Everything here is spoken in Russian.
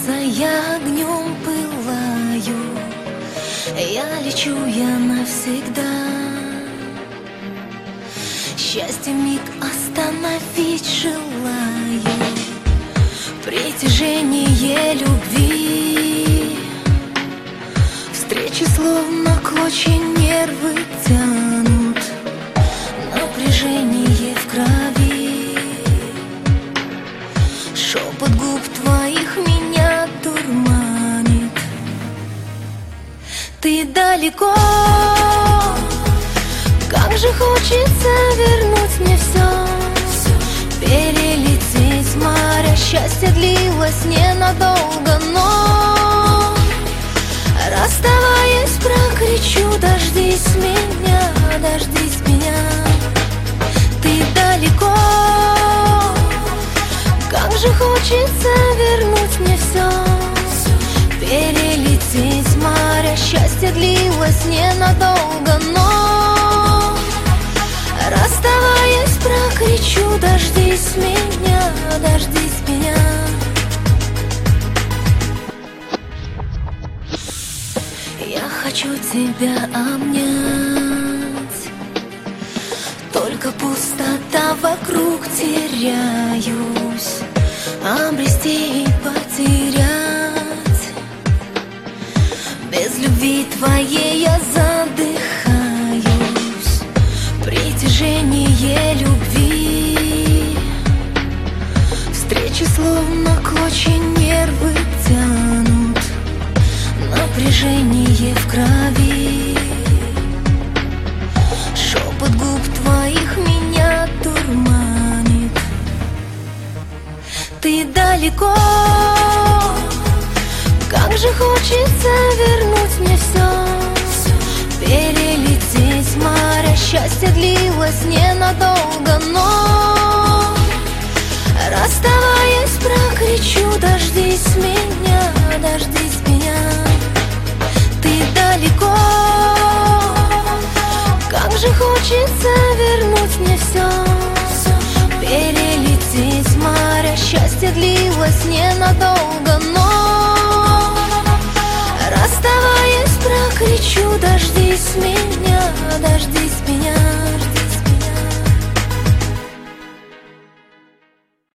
сердца я огнем пылаю, я лечу, я навсегда. Счастье миг остановить желаю, притяжение любви. Встречи словно клочья нервы тянут, напряжение в крови. Шепот губ твоих меня дурманит. Ты далеко, как же хочется вернуть мне все, перелететь море. Счастье длилось ненадолго, но расставаясь, прокричу: дождись меня, дождись меня. Ты далеко, как же хочется вернуть мне все, перелететь море. Счастье длилось ненадолго, но расставаясь, прокричу: дождись меня, дождись меня. Я хочу тебя обнять, только пустота вокруг, теряюсь, обрести и потерять. Без любви твоей я задыхаюсь, притяжение любви. Встречи словно клочья нервы тянут, напряжение в крови. Шепот губ твоих меня дурманит. Ты далеко, как же хочется вернуть мне все, перелететь море. Счастье длилось ненадолго, но расставаясь, прокричу: дождись меня, дождись меня. Ты далеко, как же хочется вернуть мне все, перелететь море. Счастье длилось ненадолго, но расставаясь, прокричу: дождись.